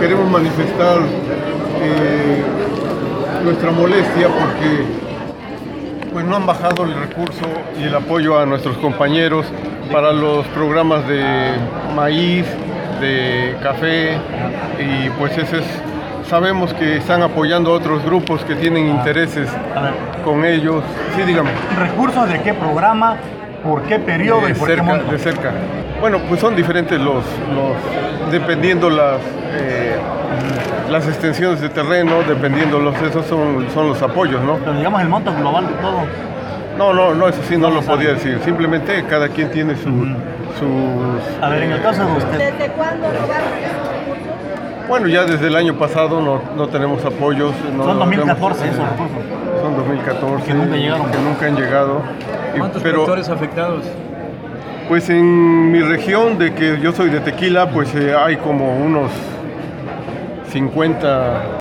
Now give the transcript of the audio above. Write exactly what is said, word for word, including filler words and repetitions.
queremos manifestar eh, nuestra molestia porque pues, no han bajado el recurso y el apoyo a nuestros compañeros para los programas de maíz, de café, y pues ese es, sabemos que están apoyando a otros grupos que tienen intereses con ellos. Sí, dígame. ¿Recursos de qué programa? ¿Por qué periodo? De y por cerca, qué monto? de cerca. Bueno, pues son diferentes los, los dependiendo las eh, las extensiones de terreno, dependiendo los, esos son, son los apoyos, ¿no? Pero digamos el monto global de todo. No, no, no, eso sí no, No lo lo sabe. podía decir. Simplemente cada quien tiene su, Uh-huh. sus... A ver, en el caso de usted. ¿Desde cuándo no bajan esos recursos? Bueno, ya desde el año pasado no, no tenemos apoyos. No, Son no dos mil tenemos- catorce esos recursos. Son dos mil catorce. Que nunca llegaron. Que nunca han llegado. Y- ¿Cuántos pero, productores afectados? Pues en mi región, de que yo soy de Tequila, pues eh, hay como unos cincuenta